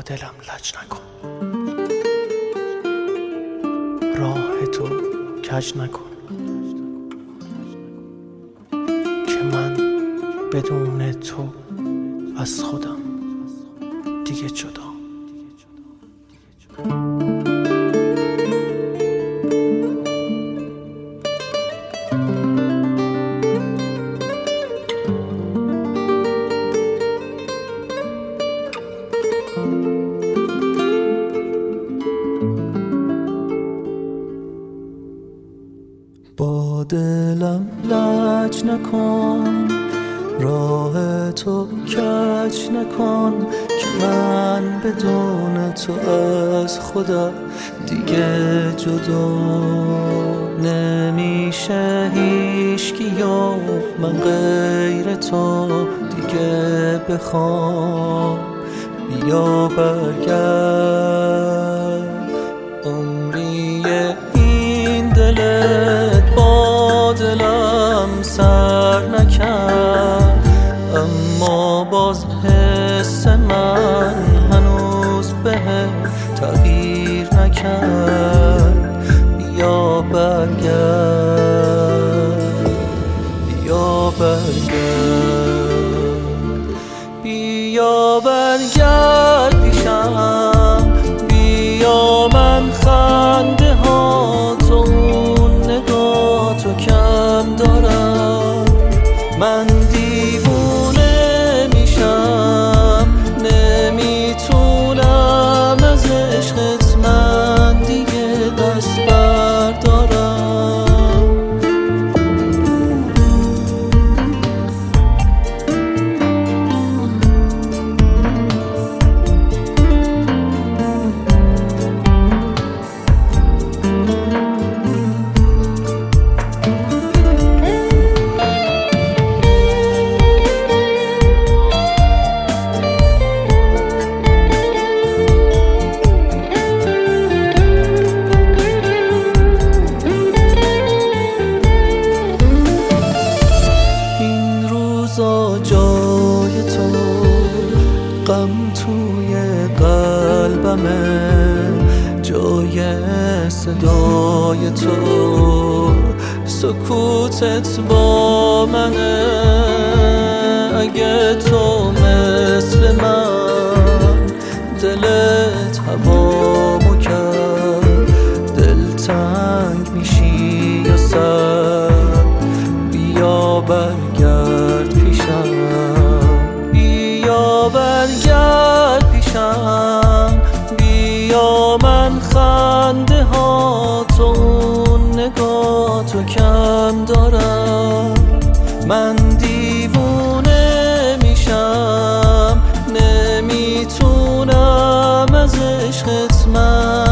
دلم لج نکن، راه تو کج نکن که من بدون تو از خودم دیگه جدا. با دلم لج نکن، راه تو کج نکن که من بدون تو از خدا دیگه جدا نمیشه هیچکی و من غیر تو دیگه بخوام. بیا برگرد، عمریه این دلت با دلم سر نکرد، اما باز حس من هنوز به تغییر نکرد. بیا برگرد، بیا برگرد، بیا برگرد پیشم، بیا من خنده ها تو اون نگاه تو کم دارم. من دیوونه میشم، نمیتونم از عشقت من دیگه دست بردارم. جای تو غم توی قلبمه، جای صدای تو سکوتت با منه. اگه تو مثل من دلت هوامو کرد، دلتنگ میشی یا سر، بیا برگرد پیشم، بیا برگرد پیشم، بیا من خنده ها تو اون نگاه تو کم دارم. من دیوونه میشم، نمیتونم از عشقت من